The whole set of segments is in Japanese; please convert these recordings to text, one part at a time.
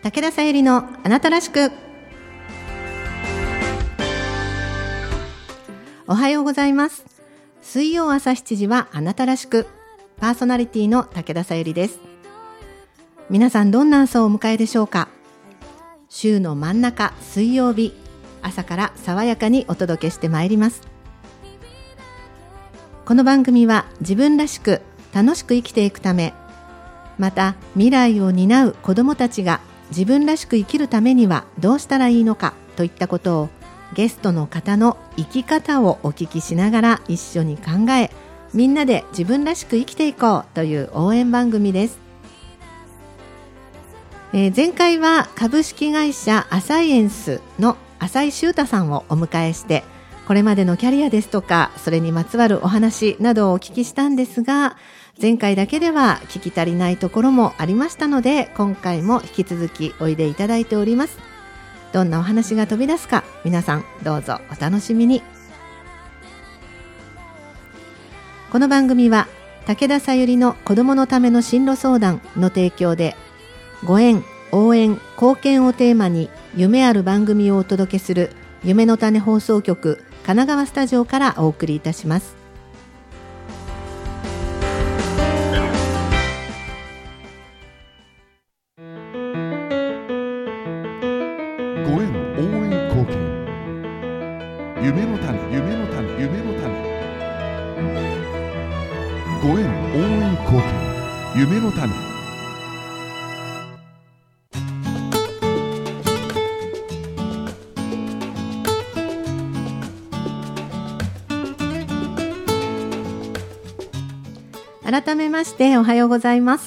武田さゆりのあなたらしく。おはようございます。水曜朝7時はあなたらしく、パーソナリティの武田さゆりです。皆さんどんな朝をお迎えでしょうか。週の真ん中水曜日、朝から爽やかにお届けしてまいります。この番組は自分らしく楽しく生きていくため、また未来を担う子どもたちが自分らしく生きるためにはどうしたらいいのかといったことを、ゲストの方の生き方をお聞きしながら一緒に考え、みんなで自分らしく生きていこうという応援番組です。前回は株式会社アサイエンスの浅井修太さんをお迎えして、これまでのキャリアですとか、それにまつわるお話などをお聞きしたんですが、前回だけでは聞き足りないところもありましたので、今回も引き続きおいでいただいております。どんなお話が飛び出すか、皆さんどうぞお楽しみに。この番組は武田さゆりの子どものための進路相談の提供で、ご縁、応援、貢献をテーマに夢ある番組をお届けする夢の種放送局神奈川スタジオからお送りいたします。 ご縁、応援、貢献、夢の種、夢の種、夢の種。ご縁、応援、貢献、夢の種。 改めましておはようございます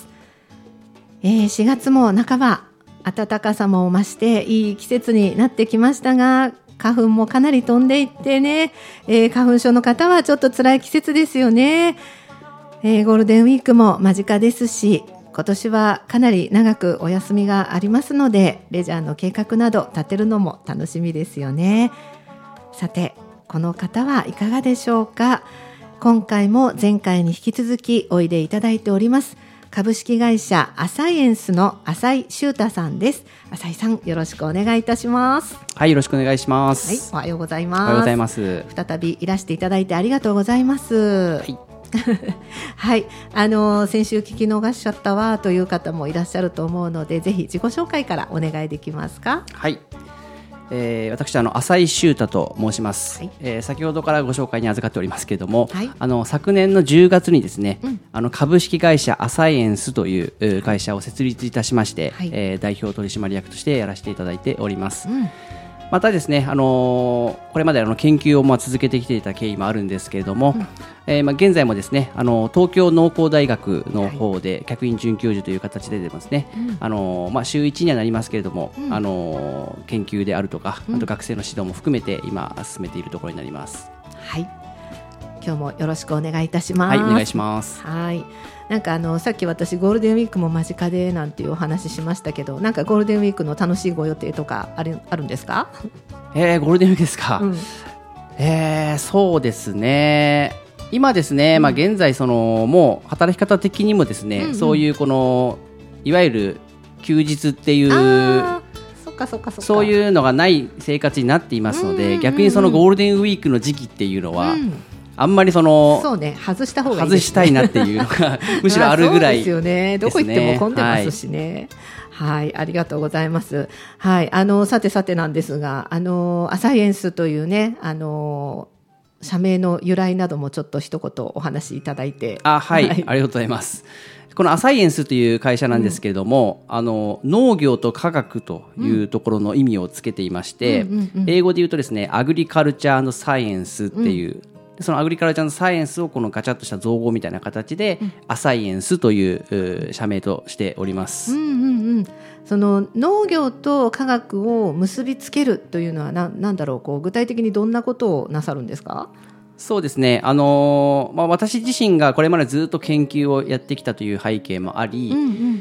。4月も半ば、暖かさも増していい季節になってきましたが、花粉もかなり飛んでいってね、花粉症の方はちょっと辛い季節ですよね。ゴールデンウィークも間近ですし、今年はかなり長くお休みがありますので、レジャーの計画など立てるのも楽しみですよね。さて、この方はいかがでしょうか。今回も前回に引き続きおいでいただいております、株式会社アサイエンスの浅井修太さんです。浅井さん、よろしくお願いいたします。 はい、よろしくお願いします。 はい、おはようございます。 おはようございます。 再びいらしていただいてありがとうございます。はい、はい、先週聞き逃しちゃったわという方もいらっしゃると思うので、ぜひ自己紹介からお願いできますか。 はい、私浅井修太と申します。はい、先ほどからご紹介に預かっておりますけれども、はい、昨年の10月にですね、株式会社アサイエンスという会社を設立いたしまして、はい、代表取締役としてやらせていただいております。またですね、これまで研究を続けてきていた経緯もあるんですけれども、現在もですね、東京農工大学の方で客員准教授という形でですね、週1にはなりますけれども、研究であるとか、あと学生の指導も含めて今進めているところになります。 はい、今日もよろしくお願いいたします。 はい、お願いします。 はい、なんかさっき私ゴールデンウィークも間近でなんていうお話しましたけど、なんかゴールデンウィークの楽しいご予定とかあるんですか。 ゴールデンウィークですか。そうですね、今ですね、現在もう働き方的にもですね、そういういわゆる休日っていうそういうのがない生活になっていますので、逆にゴールデンウィークの時期っていうのは、あんまりそうね、外した方がいいですね。 外したいなっていうのがむしろあるぐらいですね。 そうですよね。どこ行っても混んでますしね。はい、ありがとうございます。はい、さてなんですが、アサイエンスというね、社名の由来などもちょっと一言お話しいただいて。 はい、ありがとうございます。このアサイエンスという会社なんですけれども、農業と科学というところの意味をつけていまして、英語で言うとですね、アグリカルチャー&サイエンスっていう、そのアグリカルチャー&サイエンスをこのガチャッとした造語みたいな形で、アサイエンスという社名としております。 その農業と科学を結びつけるというのはなんだろう、具体的にどんなことをなさるんですか。 そうですね、私自身がこれまでずっと研究をやってきたという背景もあり、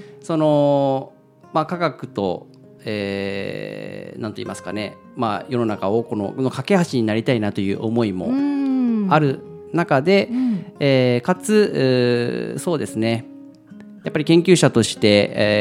科学と、なんと言いますかね、世の中をこの架け橋になりたいなという思いもある中で、かつ、そうですね、 やっぱり研究者として、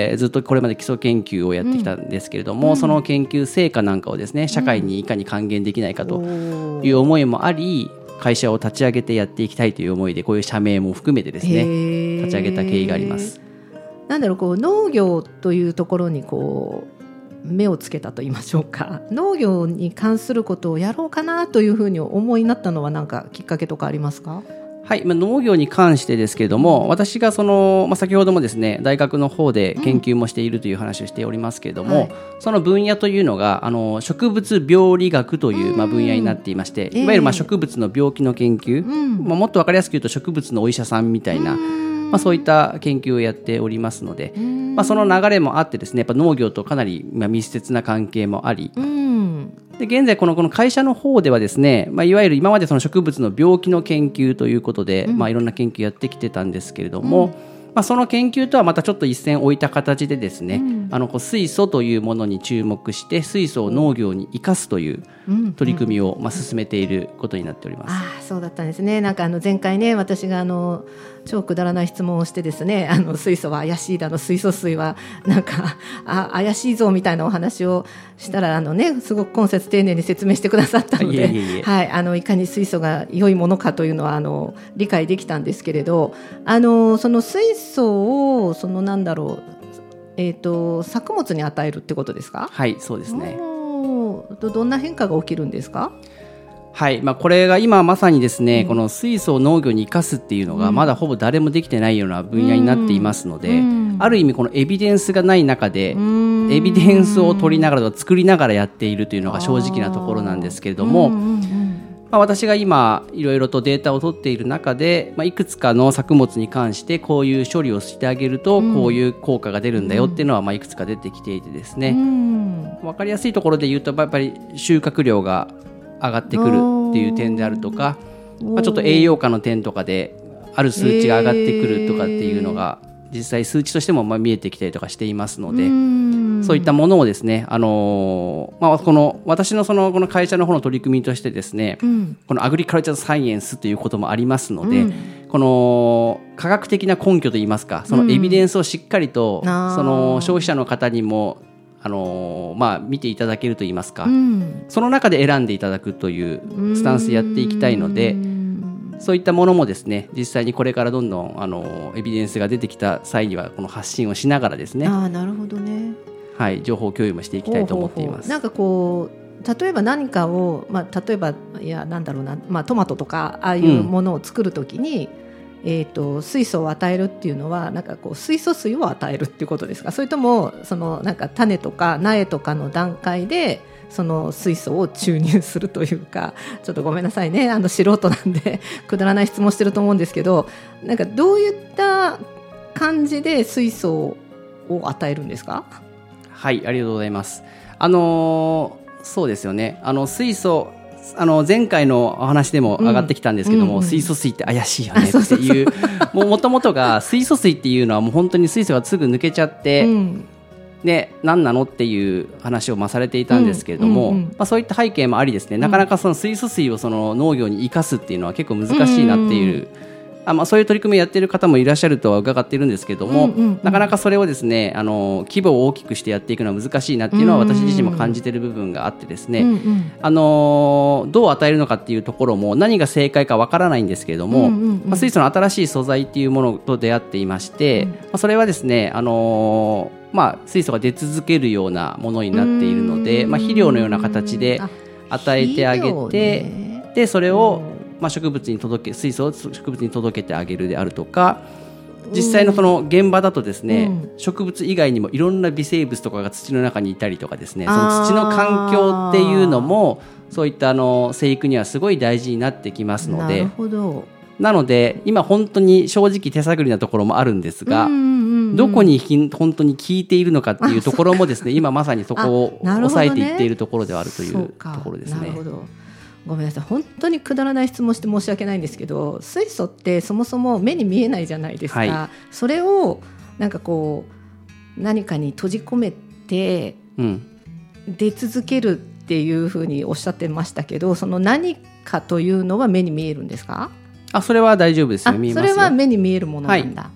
ずっとこれまで基礎研究をやってきたんですけれども、その研究成果なんかをですね、社会にいかに還元できないかという思いもあり、会社を立ち上げてやっていきたいという思いで、こういう社名も含めてですね、立ち上げた経緯があります。 なんだろう、こう農業というところにこう目をつけたと言いましょうか、農業に関することをやろうかなというふうに思いになったのは何かきっかけとかありますか？ はい、農業に関してですけれども、私が先ほどもですね、大学の方で研究もしているという話をしておりますけれども、その分野というのが植物病理学という分野になっていまして、いわゆる植物の病気の研究、もっと分かりやすく言うと植物のお医者さんみたいな、そういった研究をやっておりますので、その流れもあってですね、やっぱ農業とかなり密接な関係もあり、で現在この会社の方ではですね、いわゆる今までその植物の病気の研究ということで、いろんな研究やってきてたんですけれども、その研究とはまたちょっと一線置いた形でですね、水素というものに注目して水素を農業に生かすという取り組みを進めていることになっております。 そうだったんですね。なんか前回ね、私が超くだらない質問をしてですね、水素は怪しいだの、水素水はなんか怪しいぞみたいなお話をしたらすごく今節丁寧に説明してくださったので、いかに水素が良いものかというのは理解できたんですけれど、その水素をなんだろう、作物に与えるってことですか？ はい、そうですね。 どんな変化が起きるんですか？ はい、これが今まさにですね、この水素を農業に生かすっていうのがまだほぼ誰もできてないような分野になっていますので、ある意味このエビデンスがない中でエビデンスを取りながら作りながらやっているというのが正直なところなんですけれども、私が今いろいろとデータを取っている中で、いくつかの作物に関してこういう処理をしてあげるとこういう効果が出るんだよっていうのは、いくつか出てきていてですね、分かりやすいところで言うとやっぱり収穫量が上がってくるっていう点であるとか、ちょっと栄養価の点とかである数値が上がってくるとかっていうのが実際数値としても見えてきたりとかしていますので、そういったものをですね、この私のこの会社の方の取り組みとしてですね、このアグリカルチャーサイエンスということもありますので、この科学的な根拠といいますか、そのエビデンスをしっかりとその消費者の方にも見ていただけるといいますか、その中で選んでいただくというスタンスでやっていきたいので、そういったものもですね、実際にこれからどんどんエビデンスが出てきた際にはこの発信をしながらですね、 なるほどね、 はい、情報共有もしていきたいと思っています。 なんかこう例えば何かを、例えばなんだろうな、トマトとかああいうものを作るときに、水素を与えるっていうのはなんかこう水素水を与えるっていうことですか？それともなんか種とか苗とかの段階でその水素を注入するというか、ちょっとごめんなさいね、素人なんでくだらない質問してると思うんですけど、なんかどういった感じで水素を与えるんですか？ はい、ありがとうございます。そうですよね、水素前回のお話でも上がってきたんですけども、水素水って怪しいよねっていうもともとが水素水っていうのはもう本当に水素がすぐ抜けちゃって、で何なのっていう話をされていたんですけれども、そういった背景もありですね、なかなかその水素水をその農業に生かすっていうのは結構難しいなっていう、そういう取り組みをやっている方もいらっしゃるとは伺っているんですけども、なかなかそれをですね規模を大きくしてやっていくのは難しいなっていうのは私自身も感じている部分があってですね、どう与えるのかっていうところも何が正解かわからないんですけれども、水素の新しい素材っていうものと出会っていまして、それはですね水素が出続けるようなものになっているので、肥料のような形で与えてあげて、でそれを植物に水素を植物に届けてあげるであるとか、実際のその現場だとですね、植物以外にもいろんな微生物とかが土の中にいたりとかですね、その土の環境っていうのもそういった生育にはすごい大事になってきますので、なので今本当に正直手探りなところもあるんですが、どこに本当に効いているのかっていうところもですね今まさにそこを抑えていっているところではあるというところですね。 ごめんなさい、本当にくだらない質問して申し訳ないんですけど、水素ってそもそも目に見えないじゃないですか、それをなんかこう何かに閉じ込めて出続けるっていうふうにおっしゃってましたけど、その何かというのは目に見えるんですか？ それは大丈夫ですよ、見えますよ。 それは目に見えるものなんだ、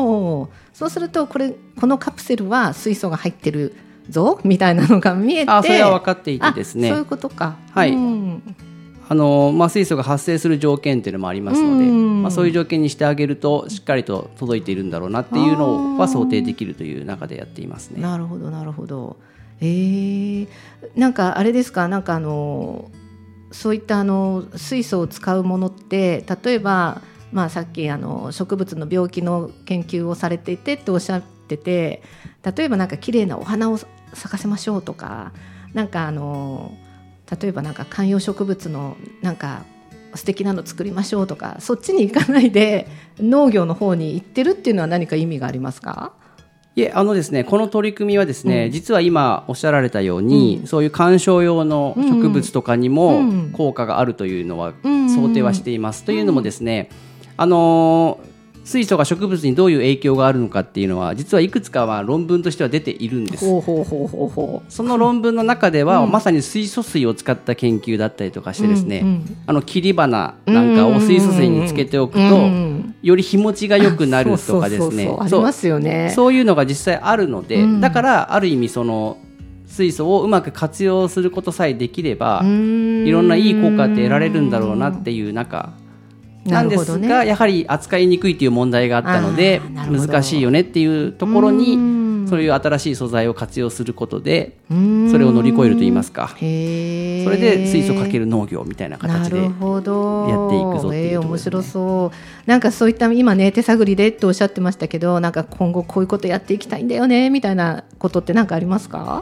そうするとこのカプセルは水素が入ってるぞみたいなのが見えて、 それは分かっていてですね、 そういうことか。 はい、水素が発生する条件っていうのもありますので、そういう条件にしてあげるとしっかりと届いているんだろうなっていうのは想定できるという中でやっていますね。 なるほどなるほど。なんかあれですか、なんかそういった水素を使うものって例えば、さっき植物の病気の研究をされていてっておっしゃってて、例えばなんか綺麗なお花を咲かせましょうとか、なんか例えばなんか観葉植物のなんか素敵なの作りましょうとか、そっちに行かないで農業の方に行ってるっていうのは何か意味がありますか？ いえ、ですね、この取り組みはですね、実は今おっしゃられたように、そういう観賞用の植物とかにも効果があるというのは想定はしています。というのもですね、水素が植物にどういう影響があるのかっていうのは実はいくつかは論文としては出ているんです。その論文の中では、まさに水素水を使った研究だったりとかしてですね、切り花なんかを水素水につけておくと、より日持ちが良くなるとかですね、 ありますよね。 そういうのが実際あるので、だからある意味その水素をうまく活用することさえできれば、いろんないい効果って得られるんだろうなっていう中なんですが、やはり扱いにくいという問題があったので、難しいよねっていうところにそういう新しい素材を活用することでそれを乗り越えるといいますか、それで水素かける農業みたいな形でやっていくぞっていうところですね。 面白そう。なんかそういった今ね手探りでっておっしゃってましたけど、なんか今後こういうことやっていきたいんだよねみたいなことって何かありますか？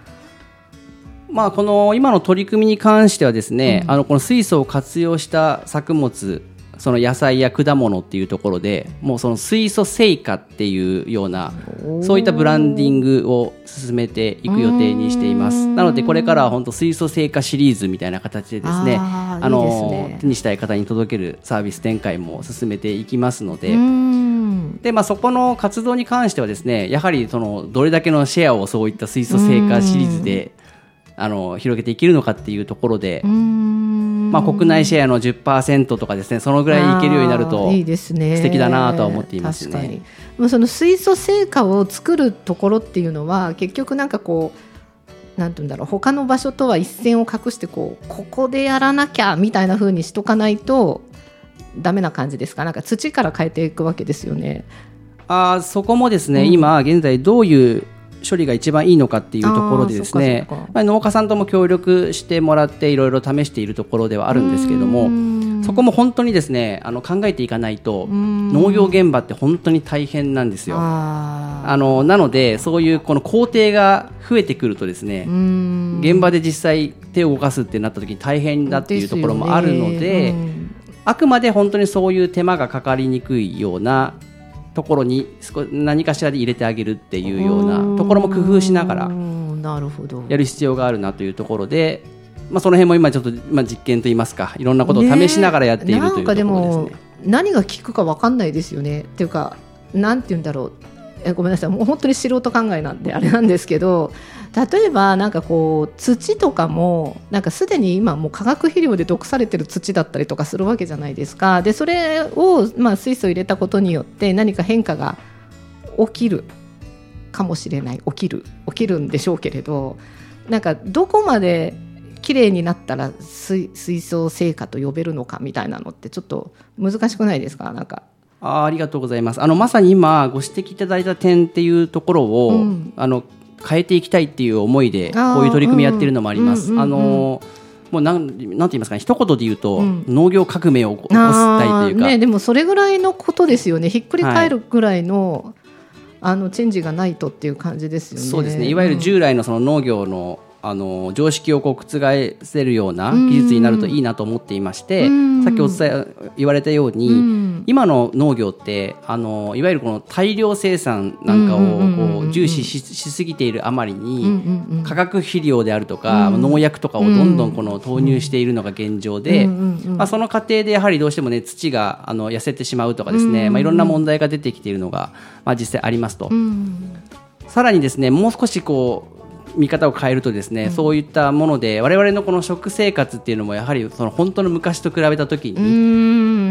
この今の取り組みに関してはですね、この水素を活用した作物、その野菜や果物っていうところでもうその水素製菓っていうようなそういったブランディングを進めていく予定にしています。なのでこれからは本当水素製菓シリーズみたいな形でですね、手にしたい方に届けるサービス展開も進めていきますので、そこの活動に関してはですね、やはりそのどれだけのシェアをそういった水素製菓シリーズで広げていけるのかっていうところで、国内シェアの 10% とかですね、そのぐらいいけるようになると素敵だなとは思っていますね。 確かに。その水素製菓を作るところっていうのは結局なんかこうなんていうんだろう、他の場所とは一線を画してここでやらなきゃみたいな風にしとかないとダメな感じですか？なんか土から変えていくわけですよね。 そこもですね、今現在どういう処理が一番いいのかっていうところでですね、農家さんとも協力してもらっていろいろ試しているところではあるんですけれども、そこも本当にですね考えていかないと農業現場って本当に大変なんですよ。なのでそういうこの工程が増えてくるとですね、現場で実際手を動かすってなった時に大変だっていうところもあるので、あくまで本当にそういう手間がかかりにくいようなところに何かしらで入れてあげるっていうようなところも工夫しながらやる必要があるなというところで、その辺も今ちょっと実験といいますか、いろんなことを試しながらやっているというところですね。 なんかでも何が効くか分かんないですよね。っていうかなんて言うんだろう、ごめんなさい、もう本当に素人考えなんであれなんですけど、例えばなんかこう土とかもなんかすでに今もう化学肥料で毒されてる土だったりとかするわけじゃないですか。でそれを水素を入れたことによって何か変化が起きるかもしれない、起きるんでしょうけれど、なんかどこまできれいになったら水素製菓と呼べるのかみたいなのってちょっと難しくないですか？なんかありがとうございます。まさに今ご指摘いただいた点っていうところを、変えていきたいっていう思いでこういう取り組みやってるのもあります。もうなんて言いますかね、一言で言うと、農業革命を起こしたいというか、 でもそれぐらいのことですよね。ひっくり返るぐらいの、チェンジがないとっていう感じですよね。 そうですね。いわゆる従来のその農業の常識を覆せるような技術になるといいなと思っていまして、さっき言われたように、今の農業っていわゆるこの大量生産なんかを重視しすぎているあまりに、化学肥料であるとか、農薬とかをどんどん投入しているのが現状で、その過程でやはりどうしてもね土が痩せてしまうとかですね、いろんな問題が出てきているのが、実際ありますと。さらにですね、もう少し見方を変えるとですね、そういったもので我々のこの食生活っていうのもやはりその本当の昔と比べた時に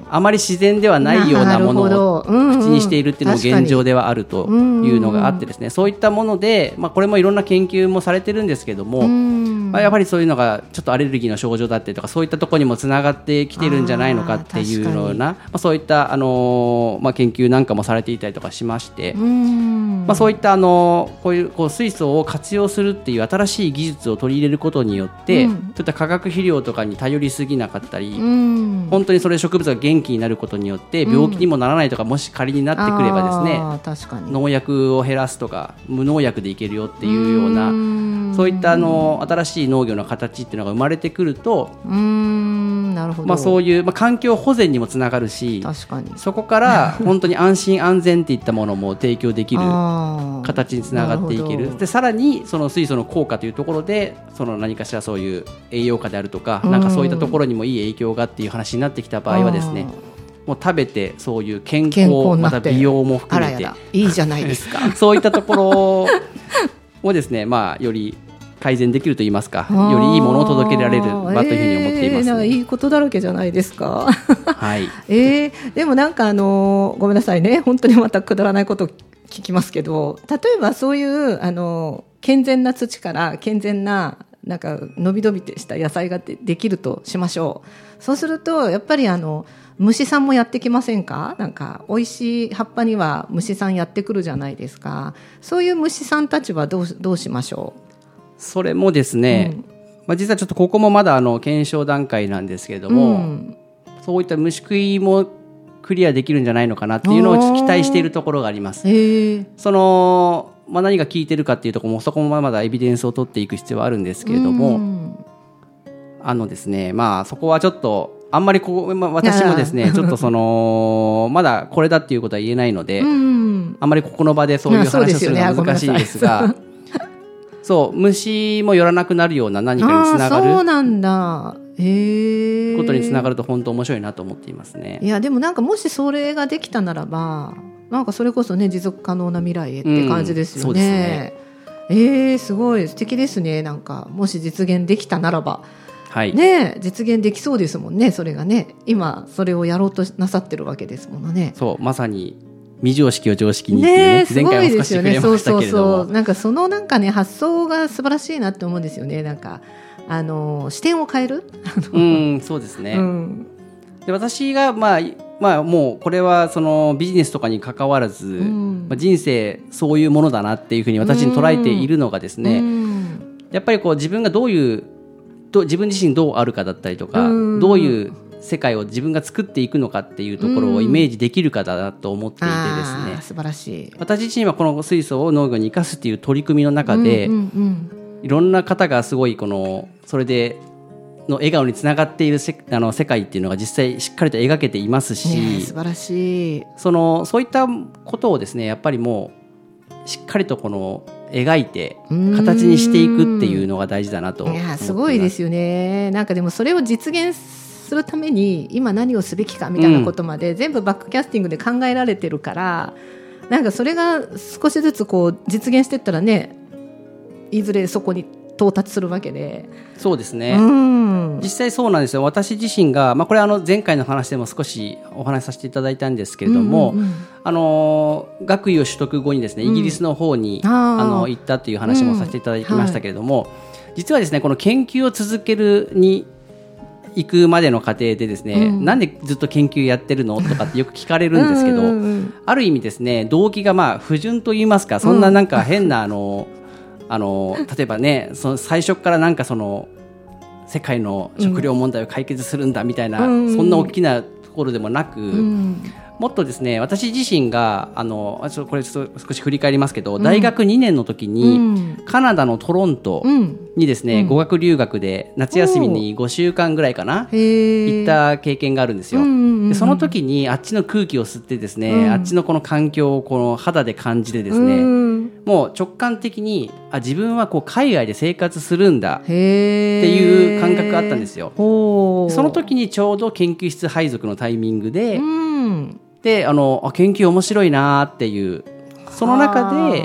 あまり自然ではないようなものを口にしているっていうのも現状ではあるというのがあってですね、そういったもので、これもいろんな研究もされてるんですけども、やっぱりそういうのがちょっとアレルギーの症状だったりとか、そういったところにもつながってきてるんじゃないのかっていうような、そういった、研究なんかもされていたりとかしまして、そういったこういう水素を活用するっていう新しい技術を取り入れることによって、そういった化学肥料とかに頼りすぎなかったり、本当にそれ植物が元気になることによって病気にもならないとか、もし仮になってくればですね、 確かに農薬を減らすとか無農薬でいけるよっていうような、そういった新しい農業の形っていうのが生まれてくると、 なるほど、 そういう、環境保全にもつながるし、 確かにそこから本当に安心安全っていったものも提供できる形につながっていける。でさらにその水素の効果というところで、その何かしらそういう栄養価であるとか、なんかそういったところにもいい影響がっていう話になってきた場合はですね、もう食べてそういう健康また美容も含めていいじゃないですかそういったところをですね、より改善できるといいますか、よりいいものを届けられる場というふうに思っています、 いいことだらけじゃないですかはい、 でもなんかごめんなさいね、本当にまたくだらないこと聞きますけど、例えばそういう健全な土から健全ななんか伸び伸びとした野菜が できるとしましょう。そうするとやっぱり虫さんもやってきませんか？なんか美味しい葉っぱには虫さんやってくるじゃないですか。そういう虫さんたちはどうしましょう？ それもですね、実はちょっとここもまだ検証段階なんですけれども、そういった虫食いもクリアできるんじゃないのかなっていうのを期待しているところがあります。その何が効いてるかっていうところも、そこもまだエビデンスを取っていく必要はあるんですけれども、ですね、そこはちょっとあんまり私もですねちょっとまだこれだっていうことは言えないので、あんまりここの場でそういう話をするのは難しいですが、そう虫も寄らなくなるような何かにつながる、 そうなんだ、 ことにつながると本当面白いなと思っていますね。 いやでもなんかもしそれができたならば、なんかそれこそね持続可能な未来へって感じですよね。そうですね。すごい素敵ですね。なんかもし実現できたならば、実現できそうですもんね。それがね、今それをやろうとなさってるわけですものね。 そうまさに未常識を常識にっていうね、前回も少し触れましたけれども、 なんかそのなんかね発想が素晴らしいなって思うんですよね。なんか視点を変えるそうですね、で私がもうこれはそのビジネスとかに関わらず、人生そういうものだなっていうふうに私に捉えているのがですね、やっぱり自分が自分自身どうあるかだったりとか、どういう世界を自分が作っていくのかっていうところをイメージできるかだなと思っていてですね、 素晴らしい。 私自身はこの水素を農業に生かすっていう取り組みの中で、いろんな方がすごいそれでの笑顔につながっている世界っていうのが実際しっかりと描けていますし、 素晴らしい。 そういったことをですね、やっぱりもうしっかりと描いて形にしていくっていうのが大事だなと思っています。 すごいですよね。なんかでもそれを実現するために今何をすべきかみたいなことまで全部バックキャスティングで考えられてるから、なんかそれが少しずつ実現していったらね、いずれそこに到達するわけで。 そうですね、実際そうなんですよ。私自身が、これ前回の話でも少しお話しさせていただいたんですけれども、学位を取得後にですね、イギリスの方に行ったっていう話もさせていただきましたけれども、実はですねこの研究を続けるに行くまでの過程でですね、なんでずっと研究やってるのとかってよく聞かれるんですけど、ある意味ですね動機が不純といいますか、そんななんか変な例えばね、最初からなんか世界の食料問題を解決するんだみたいな、そんな大きなところでもなく、もっとですね私自身がこれちょっと少し振り返りますけど、大学2年の時に、カナダのトロントにですね、語学留学で夏休みに5週間ぐらいかな行った経験があるんですよ。でその時にあっちの空気を吸ってですね、あっちのこの環境を肌で感じてですね、もう直感的に自分は海外で生活するんだっていう感覚があったんですよ。その時にちょうど研究室配属のタイミングで、研究面白いなっていう、その中で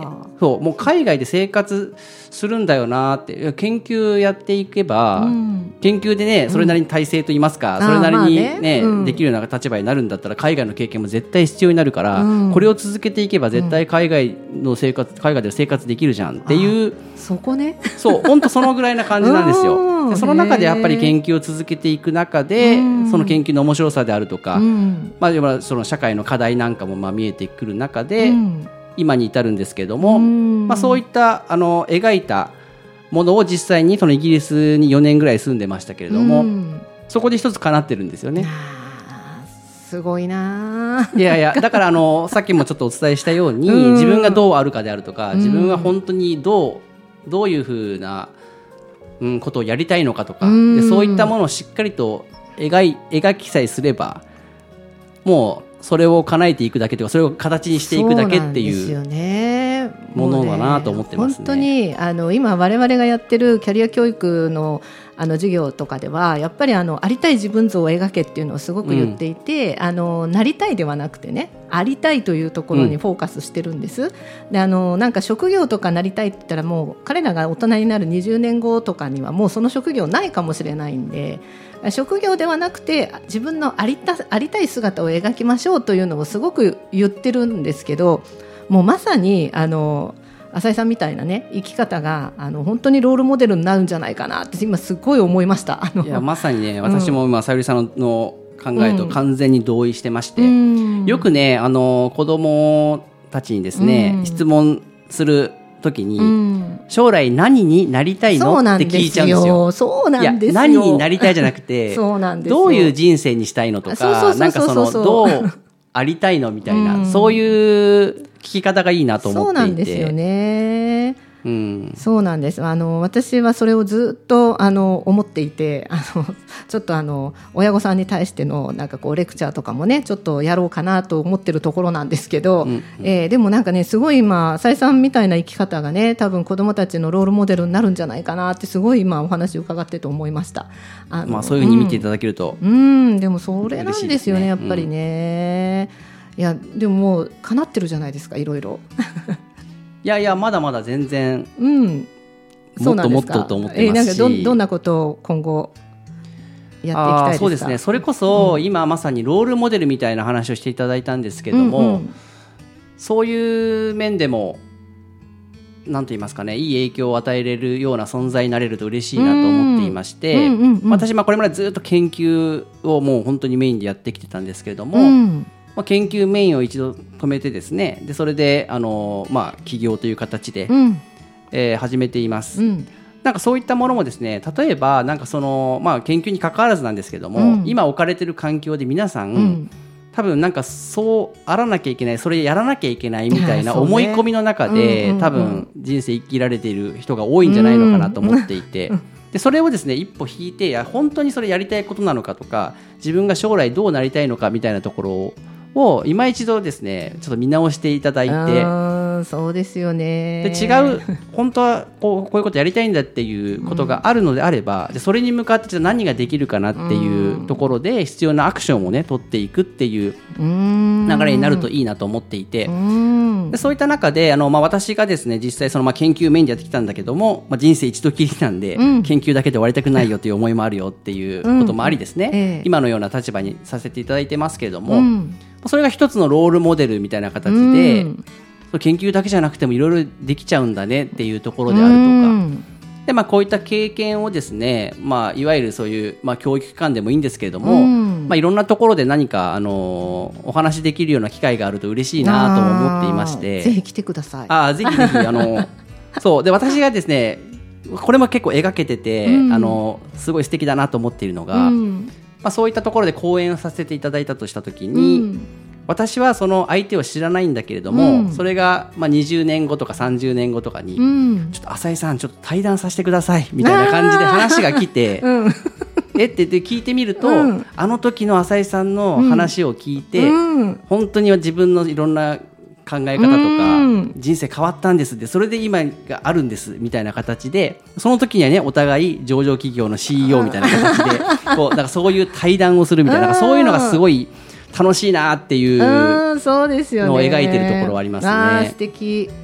そうもう海外で生活するんだよなって研究やっていけば、研究でねそれなりに体制といいますか、それなりにね、できるような立場になるんだったら海外の経験も絶対必要になるから、これを続けていけば絶対海外で生活できるじゃんっていう、 そこねそう本当そのぐらいな感じなんですよ。でその中でやっぱり研究を続けていく中で、その研究の面白さであるとか、その社会の課題なんかも見えてくる中で、今に至るんですけども、そういった描いたものを実際にそのイギリスに4年ぐらい住んでましたけれども、そこで一つ叶ってるんですよね。 すごいな。 いやいやだからさっきもちょっとお伝えしたように、自分がどうあるかであるとか、自分が本当にどういうふうな、ことをやりたいのかとか、でそういったものをしっかりと描きさえすればもうそれを叶えていくだけというか、それを形にしていくだけっていうものだなと思ってますね。 本当に今我々がやってるキャリア教育の授業とかではやっぱりありたい自分像を描けっていうのをすごく言っていて、なりたいではなくてね、ありたいというところにフォーカスしてるんです。でなんか職業とかなりたいって言ったらもう彼らが大人になる20年後とかにはもうその職業ないかもしれないんで、職業ではなくて自分のありたい姿を描きましょうというのをすごく言ってるんですけど、もうまさに浅井さんみたいなね生き方が本当にロールモデルになるんじゃないかなって今すごい思いました。 いやまさにね、私も今さゆりさんの考えと完全に同意してまして、よくね子供たちにですね、質問する時に、将来何になりたいのって聞いちゃうんですよ。 そうなんですよ。 何になりたいじゃなくてそうなんですよ。 どういう人生にしたいのとか、なんかどうありたいのみたいな、そういう聞き方がいいなと思っていて。 そうなんですよね。そうなんです。私はそれをずっと思っていて、ちょっと親御さんに対してのなんかこうレクチャーとかもねちょっとやろうかなと思ってるところなんですけど、でもなんかねすごい今浅井さんみたいな生き方がね多分子どもたちのロールモデルになるんじゃないかなってすごい今お話伺ってて思いました。 そういうふうに見ていただけると、 でもそれなんですよね、やっぱりね。いやでももう叶ってるじゃないですか、いろいろ。 いやいやまだまだ全然、 もっともっとと思ってますし、 なんかどんなことを今後やっていきたいですか。 そうですね、それこそ、今まさにロールモデルみたいな話をしていただいたんですけども、そういう面でもなんと言いますかね、いい影響を与えれるような存在になれると嬉しいなと思っていまして、私これまでずっと研究をもう本当にメインでやってきてたんですけれども、研究メインを一度止めてですね、でそれで起業という形で、始めています。なんかそういったものもですね、例えばなんか研究に関わらずなんですけども、今置かれている環境で皆さん、多分なんかそうあらなきゃいけない、それやらなきゃいけないみたいな思い込みの中で、多分人生生きられている人が多いんじゃないのかなと思っていて、でそれをですね一歩引いて、本当にそれやりたいことなのかとか、自分が将来どうなりたいのかみたいなところを今一度ですねちょっと見直していただいて、 そうですよね。 で違う本当はこういうことやりたいんだっていうことがあるのであれば、でそれに向かって何ができるかなっていうところで必要なアクションをね取っていくっていう流れになるといいなと思っていて、でそういった中で私がですね実際研究メインでやってきたんだけども、人生一度きりなんで、研究だけで終わりたくないよという思いもあるよっていうこともありですね、今のような立場にさせていただいてますけれども、それが一つのロールモデルみたいな形で、研究だけじゃなくてもいろいろできちゃうんだねっていうところであるとかで、こういった経験をですね、いわゆるそういう、教育機関でもいいんですけれども、いろんなところで何かお話できるような機会があると嬉しいなと思っていまして、 ぜひ来てください。 ぜひぜひそうで私がですねこれも結構描けてて、すごい素敵だなと思っているのが、そういったところで講演をさせていただいたとしたときに、私はその相手を知らないんだけれども、それが20年後とか30年後とかに、ちょっと浅井さんちょっと対談させてくださいみたいな感じで話が来て、って聞いてみると、あの時の浅井さんの話を聞いて、本当に自分のいろんな考え方とか、人生変わったんですで、それで今があるんですみたいな形で、その時にはねお互い上場企業の CEO みたいな形でなんかそういう対談をするみたいな、そういうのがすごい楽しいなっていうのを描いてるところはありますね。 素敵。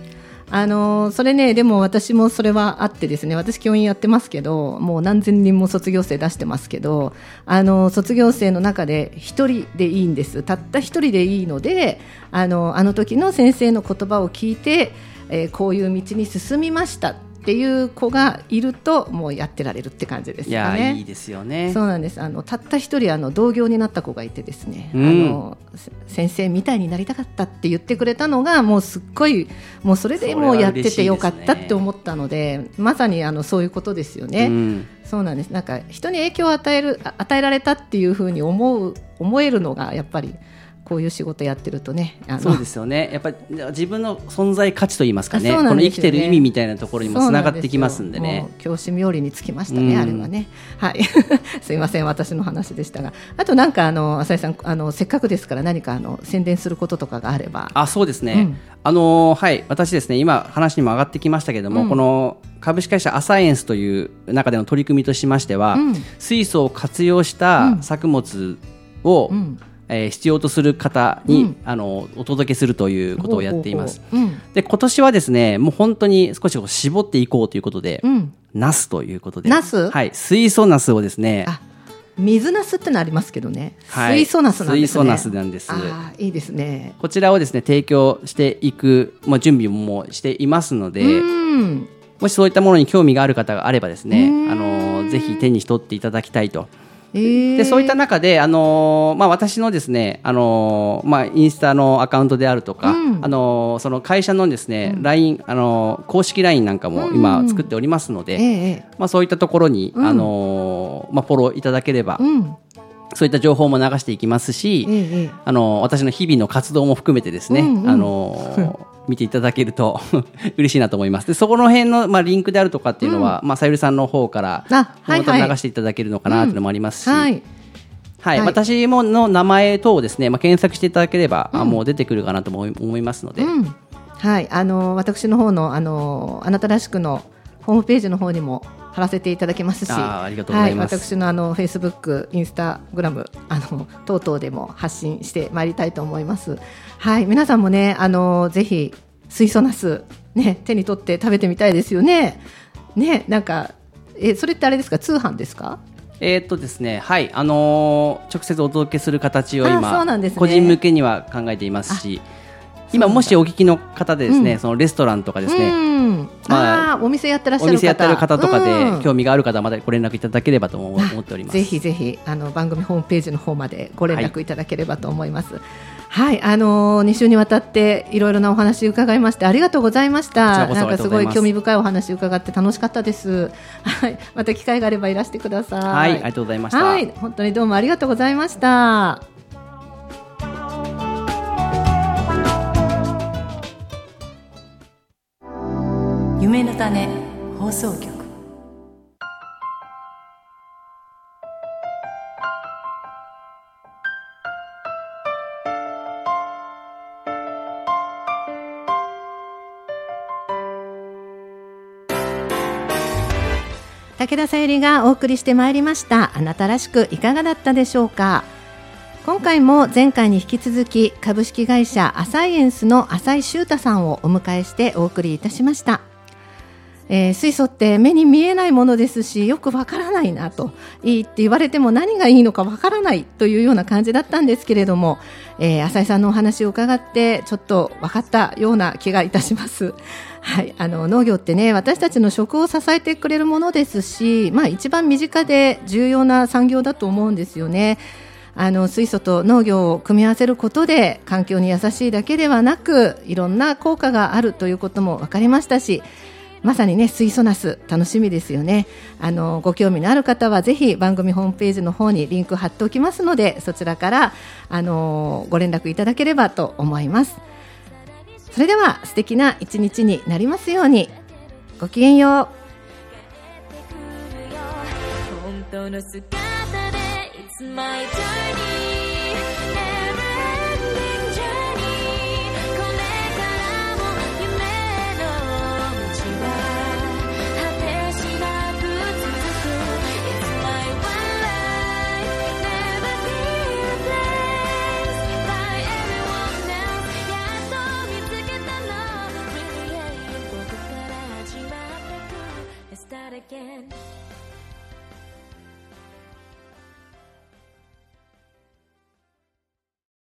それね、でも私もそれはあってですね、私教員やってますけど、もう何千人も卒業生出してますけど、卒業生の中で一人でいいんです。たった一人でいいので、あの時の先生の言葉を聞いて、こういう道に進みましたっていう子がいると、もうやってられるって感じですかね。 いや、いいですよね。 そうなんです。たった一人同業になった子がいてですね、先生みたいになりたかったって言ってくれたのが、もうすっごい、もうそれでもうやっててよかったって思ったので、まさにそういうことですよね。そうなんです。なんか人に影響を与えられたっていうふうに思えるのがやっぱりこういう仕事やってるとね、 そうですよね。やっぱり自分の存在価値といいますかね、この生きてる意味みたいなところにもつながってきますんでね。 教師冥利につきましたね、あれはね。はい。すいません、私の話でしたが、あとなんか浅井さん、せっかくですから何か宣伝することとかがあれば。 そうですね。はい、私ですね、今話にも上がってきましたけども、この株式会社アサイエンスという中での取り組みとしましては、水素を活用した作物を、必要とする方に、お届けするということをやっています。で、今年はですね、もう本当に少し絞っていこうということで、ナスということで、 ナス、 はい、水素ナスをですね、 水ナスってのありますけどね、 はい、 水素ナスなんですね。 水素ナスなんです。 いいですね。 こちらをですね、提供していく、準備もしていますので、もしそういったものに興味がある方があればですね、ぜひ手に取っていただきたいと。でそういった中で、私のですね、インスタのアカウントであるとか、その会社のですね、LINE、公式 LINE なんかも今作っておりますので、そういったところに、フォローいただければ、そういった情報も流していきますし、私の日々の活動も含めてですね、見ていただけると嬉しいなと思います。でそこの辺の、リンクであるとかっていうのは、さゆりさんの方からまた流していただけるのかなというのもありますし、私もの名前等をですね、検索していただければ、もう出てくるかなと思いますので、 私の方のあなたらしくのホームページの方にも貼らせていただきますし、 ありがとうございます。 私のフェイスブック、インスタグラム等々でも発信してまいりたいと思います。皆さんもね、ぜひ水素ナス、ね、手に取って食べてみたいですよね。なんかそれってあれですか、通販ですか？ ですね、はい、直接お届けする形を今、個人向けには考えていますし、今もしお聞きの方でですね、そのレストランとかですね、 お店やってらっしゃる方、 お店やってる方とかで興味がある方はまたご連絡いただければと思っております。 ぜひぜひ番組ホームページの方までご連絡いただければと思います。2週にわたっていろいろなお話伺いましてありがとうございました。なんかすごい興味深いお話伺って楽しかったです。また機会があればいらしてください。 ありがとうございました。 本当にどうもありがとうございました。 夢の種放送局。 武田さゆりがお送りしてまいりました。あなたらしくいかがだったでしょうか。今回も前回に引き続き株式会社アサイエンスの浅井修太さんをお迎えしてお送りいたしました。水素って目に見えないものですし、よくわからないなと、いいって言われても何がいいのかわからないというような感じだったんですけれども、浅井さんのお話を伺ってちょっと分かったような気がいたします。農業ってね、私たちの食を支えてくれるものですし、一番身近で重要な産業だと思うんですよね。水素と農業を組み合わせることで環境に優しいだけではなく、いろんな効果があるということも分かりましたし、まさにね、水素ナス楽しみですよね。ご興味のある方はぜひ番組ホームページの方にリンク貼っておきますので、そちらからご連絡いただければと思います。それでは素敵な一日になりますように。ごきげんよう。本当の姿で It's my